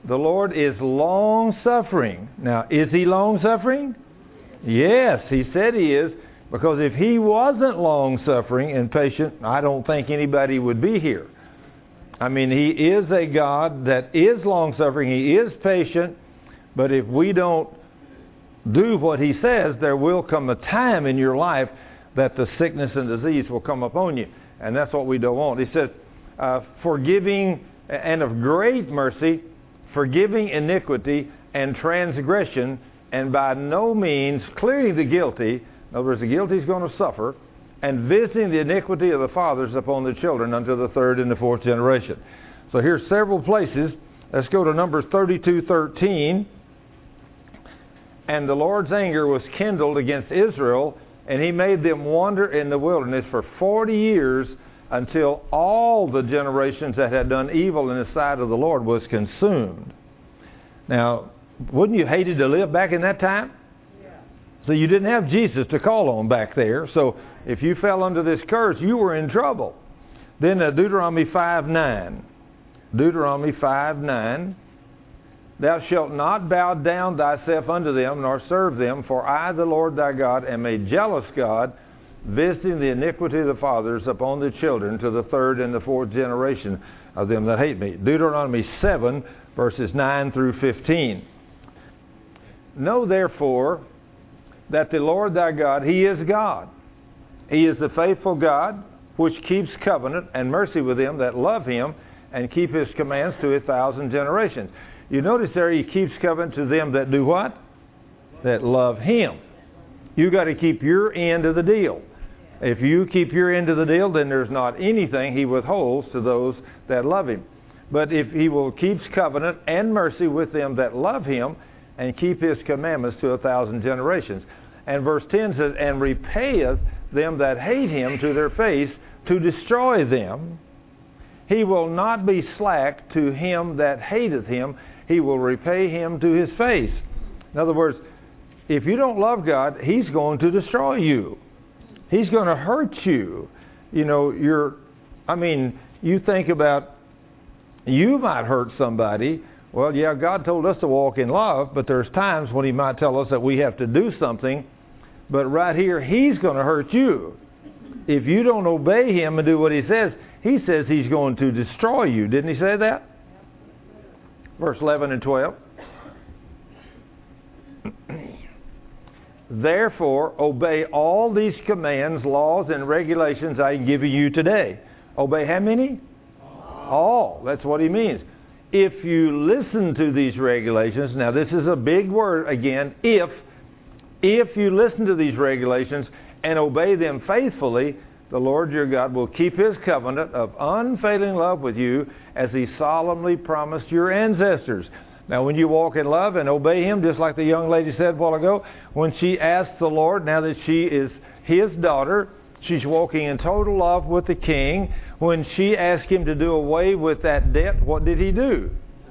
The Lord is long-suffering. Now, is He long-suffering? Yes, He said He is. Because if He wasn't long-suffering and patient, I don't think anybody would be here. I mean, He is a God that is long-suffering. He is patient. But if we don't do what He says, there will come a time in your life that the sickness and disease will come upon you. And that's what we don't want. He says, forgiving and of great mercy, forgiving iniquity and transgression, and by no means clearing the guilty. In other words, the guilty is going to suffer, and visiting the iniquity of the fathers upon the children unto the third and the fourth generation. So here's several places. Let's go to Numbers 32:13. And the Lord's anger was kindled against Israel, and He made them wander in the wilderness for 40 years until all the generations that had done evil in the sight of the Lord was consumed. Now, wouldn't you hated to live back in that time? So you didn't have Jesus to call on back there. So if you fell under this curse, you were in trouble. Then Deuteronomy 5:9. Deuteronomy 5:9. Thou shalt not bow down thyself unto them, nor serve them, for I, the Lord thy God, am a jealous God, visiting the iniquity of the fathers upon the children to the third and the fourth generation of them that hate me. Deuteronomy 7, verses 9 through 15. Know therefore that the Lord thy God, He is God. He is the faithful God, which keeps covenant and mercy with them that love Him, and keep His commands to 1,000 generations. You notice there He keeps covenant to them that do what? That love Him. You got to keep your end of the deal. If you keep your end of the deal, then there's not anything He withholds to those that love Him. But if He will keeps covenant and mercy with them that love Him, and keep His commandments to 1,000 generations. And verse 10 says, and repayeth them that hate Him to their face, to destroy them. He will not be slack to him that hateth Him. He will repay him to his face. In other words, if you don't love God, He's going to destroy you. He's going to hurt you. You know, you think about, you might hurt somebody. Well, yeah, God told us to walk in love, but there's times when He might tell us that we have to do something. But right here, He's going to hurt you. If you don't obey Him and do what He says He's going to destroy you. Didn't He say that? Verse 11 and 12. Therefore, obey all these commands, laws, and regulations I am giving you today. Obey how many? All. That's what He means. If you listen to these regulations, now this is a big word again, if you listen to these regulations and obey them faithfully, the Lord your God will keep His covenant of unfailing love with you as He solemnly promised your ancestors. Now when you walk in love and obey Him, just like the young lady said a while ago, when she asked the Lord, now that she is His daughter, she's walking in total love with the King. When she asked Him to do away with that debt, what did He do?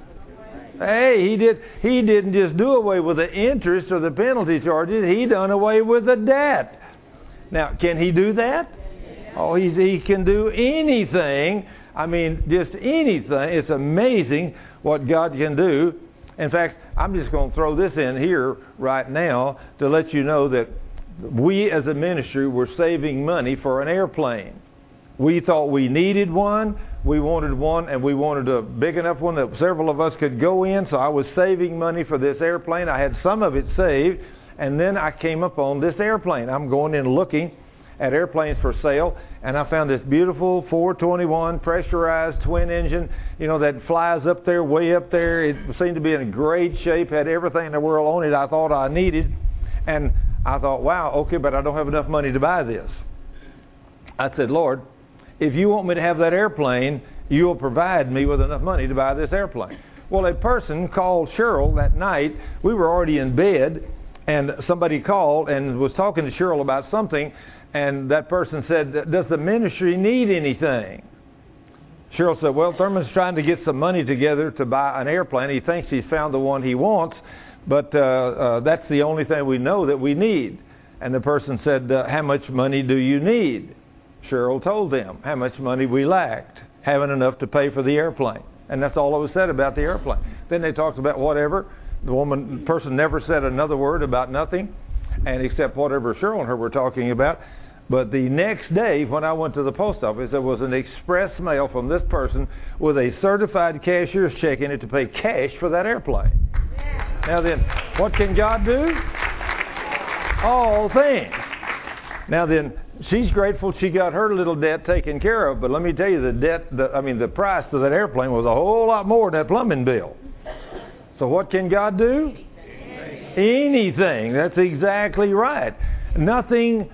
Hey, He didn't just do away with the interest or the penalty charges. He done away with the debt. Now, can He do that? Oh, He can do anything. I mean, just anything. It's amazing what God can do. In fact, I'm just going to throw this in here right now to let you know that we as a ministry were saving money for an airplane. We thought we needed one. We wanted one, and we wanted a big enough one that several of us could go in. So I was saving money for this airplane. I had some of it saved, and then I came upon this airplane. I'm going in looking at airplanes for sale, and I found this beautiful 421 pressurized twin engine, that flies up there, way up there. It seemed to be in great shape, had everything in the world on it I thought I needed. And I thought, wow, okay, but I don't have enough money to buy this. I said, Lord, if you want me to have that airplane, you'll provide me with enough money to buy this airplane. Well, a person called Cheryl that night. We were already in bed, and somebody called and was talking to Cheryl about something, and that person said, does the ministry need anything? Cheryl said, well, Thurman's trying to get some money together to buy an airplane. He thinks he's found the one he wants, but that's the only thing we know that we need. And the person said, how much money do you need? Cheryl told them how much money we lacked, having enough to pay for the airplane. And that's all that was said about the airplane. Then they talked about whatever. The person never said another word about nothing, and except whatever Cheryl and her were talking about. But the next day, when I went to the post office, there was an express mail from this person with a certified cashier's check in it to pay cash for that airplane. Now then, what can God do? All things. Now then, she's grateful she got her little debt taken care of, but let me tell you, the price of that airplane was a whole lot more than that plumbing bill. So what can God do? Anything. That's exactly right. Nothing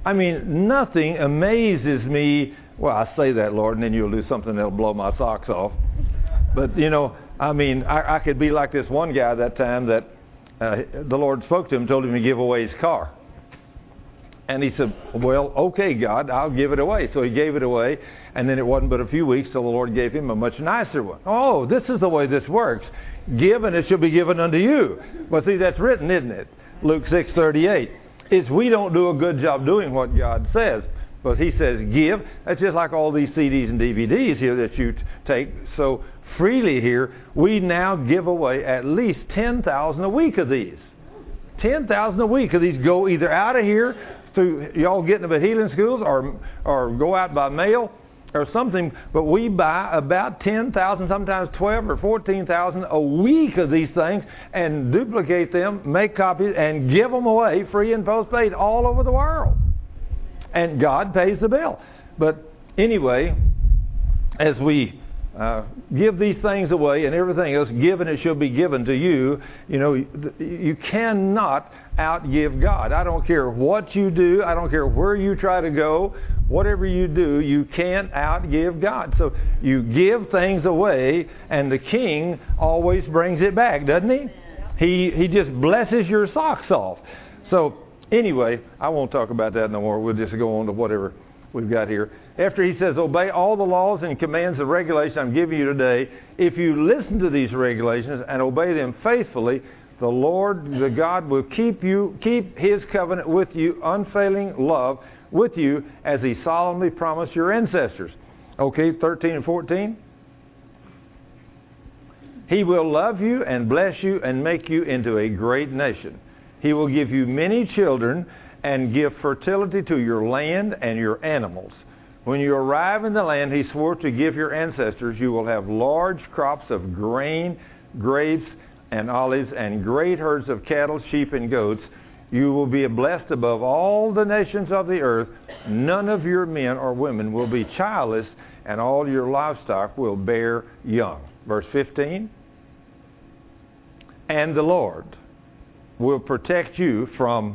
amazes me. Well, I say that, Lord, and then you'll do something that'll blow my socks off. But, I could be like this one guy that time that the Lord spoke to him, told him to give away his car. And he said, well, okay, God, I'll give it away. So he gave it away, and then it wasn't but a few weeks till the Lord gave him a much nicer one. Oh, this is the way this works. Give, and it shall be given unto you. Well, see, that's written, isn't it? Luke 6:38. It's we don't do a good job doing what God says. But he says give. That's just like all these CDs and DVDs here that you take so freely here. We now give away at least 10,000 a week of these. 10,000 a week of these go either out of here through y'all getting them at healing schools or go out by mail or something. But we buy about 10,000, sometimes 12 or 14,000 a week of these things and duplicate them, make copies, and give them away free and postpaid all over the world. And God pays the bill. But anyway, as we give these things away and everything else, given it shall be given to you. You cannot outgive God. I don't care what you do. I don't care where you try to go. Whatever you do, you can't outgive God. So you give things away, and the King always brings it back, doesn't he? He just blesses your socks off. So anyway, I won't talk about that no more. We'll just go on to whatever we've got here. After he says, obey all the laws and commands and regulations I'm giving you today. If you listen to these regulations and obey them faithfully, the Lord, the God, will keep his covenant with you, unfailing love with you, as he solemnly promised your ancestors. Okay, 13 and 14. He will love you and bless you and make you into a great nation. He will give you many children and give fertility to your land and your animals. When you arrive in the land he swore to give your ancestors, you will have large crops of grain, grapes, and olives, and great herds of cattle, sheep, and goats. You will be blessed above all the nations of the earth. None of your men or women will be childless, and all your livestock will bear young. Verse 15. And the Lord will protect you from...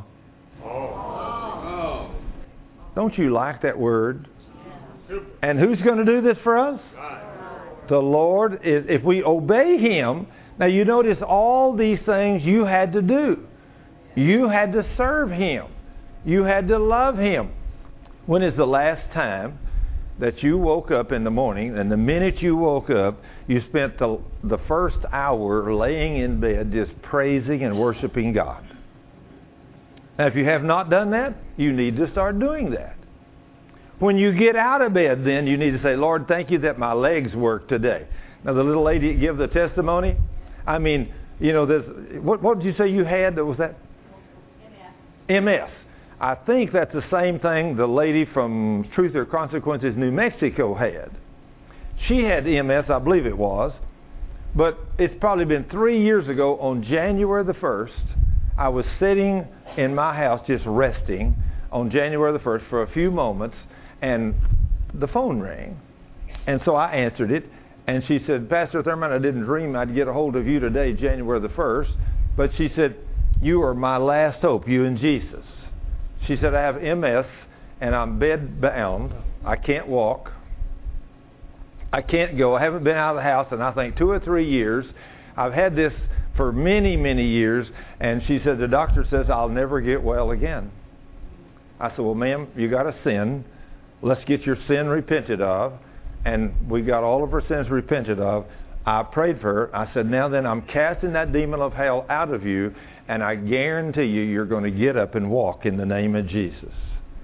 Don't you like that word? And who's going to do this for us? The Lord is, if we obey him. Now you notice all these things you had to do. You had to serve him. You had to love him. When is the last time that you woke up in the morning, and the minute you woke up, you spent the first hour laying in bed just praising and worshiping God? Now, if you have not done that, you need to start doing that. When you get out of bed, then you need to say, Lord, thank you that my legs work today. Now, the little lady that gave the testimony, I mean, what did you say you had? Was that? MS. I think that's the same thing the lady from Truth or Consequences, New Mexico had. She had MS, I believe it was. But it's probably been 3 years ago on January the 1st, I was sitting in my house just resting on January the 1st for a few moments, and the phone rang. And so I answered it, and she said, Pastor Thurman, I didn't dream I'd get a hold of you today, January the 1st. But she said, you are my last hope, you and Jesus. She said, I have MS, and I'm bedbound. I can't walk. I can't go. I haven't been out of the house in, I think, 2 or 3 years. I've had this for many, many years. And she said, the doctor says I'll never get well again. I said, well, ma'am, you got a sin. Let's get your sin repented of. And we got all of her sins repented of. I prayed for her. I said, now then, I'm casting that demon of hell out of you, and I guarantee you, you're going to get up and walk in the name of Jesus.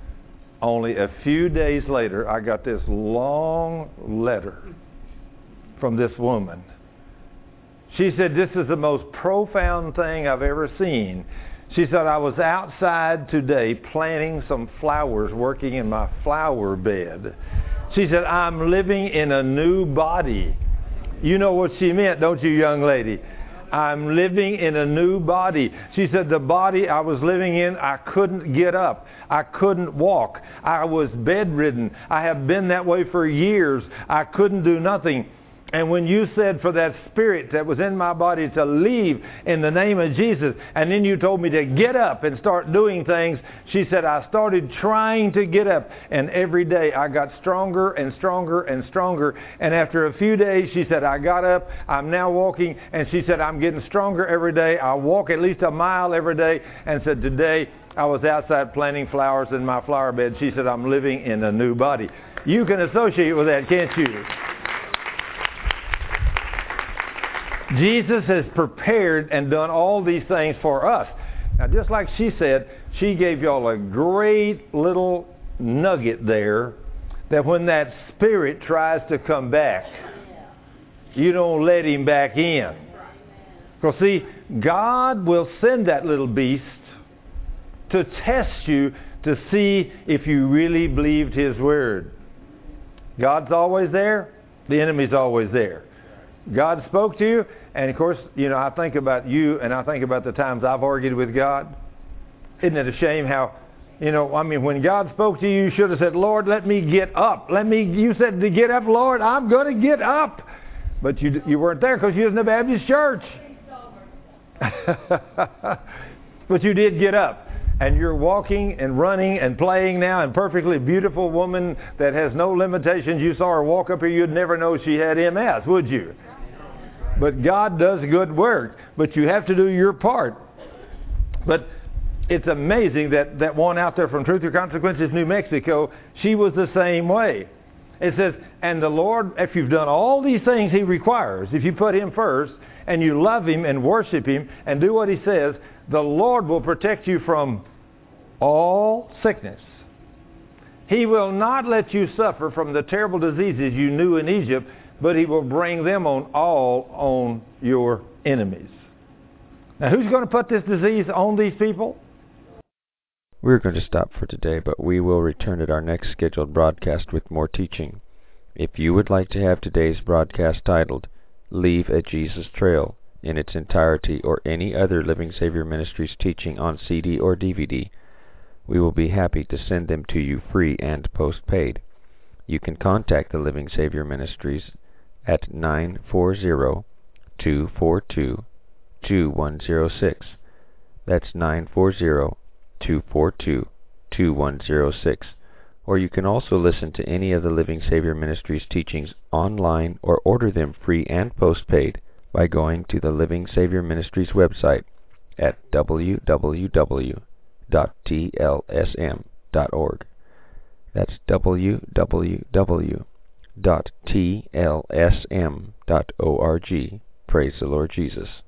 Only a few days later, I got this long letter from this woman. She said, this is the most profound thing I've ever seen. She said, I was outside today planting some flowers, working in my flower bed. She said, I'm living in a new body. You know what she meant, don't you, young lady? I'm living in a new body. She said, the body I was living in, I couldn't get up. I couldn't walk. I was bedridden. I have been that way for years. I couldn't do nothing. And when you said for that spirit that was in my body to leave in the name of Jesus, and then you told me to get up and start doing things, she said, I started trying to get up. And every day I got stronger and stronger and stronger. And after a few days, she said, I got up. I'm now walking. And she said, I'm getting stronger every day. I walk at least a mile every day. And said, today I was outside planting flowers in my flower bed. She said, I'm living in a new body. You can associate with that, can't you? Jesus has prepared and done all these things for us. Now, just like she said, she gave y'all a great little nugget there that when that spirit tries to come back, you don't let him back in. Because see, God will send that little beast to test you to see if you really believed his word. God's always there. The enemy's always there. God spoke to you, and of course, you know, I think about you, and I think about the times I've argued with God. Isn't it a shame how, you know, I mean, when God spoke to you, you should have said, Lord, let me get up. You said to get up, Lord, I'm going to get up. But you weren't there because you was in the Baptist church. But you did get up. And you're walking and running and playing now, and perfectly beautiful woman that has no limitations. You saw her walk up here, you'd never know she had MS, would you? But God does good work. But you have to do your part. But it's amazing that one out there from Truth or Consequences, New Mexico, she was the same way. It says, and the Lord, if you've done all these things he requires, if you put him first, and you love him and worship him and do what he says, the Lord will protect you from all sickness. He will not let you suffer from the terrible diseases you knew in Egypt, but he will bring them on your enemies. Now, who's going to put this disease on these people? We're going to stop for today, but we will return at our next scheduled broadcast with more teaching. If you would like to have today's broadcast titled, Leave a Jesus Trail, in its entirety, or any other Living Savior Ministries teaching on CD or DVD, we will be happy to send them to you free and postpaid. You can contact the Living Savior Ministries at 940-242-2106. That's 940-242-2106. Or you can also listen to any of the Living Savior Ministries teachings online or order them free and postpaid by going to the Living Savior Ministries website at www.tlsm.org. That's www.tlsm.org. Praise the Lord Jesus.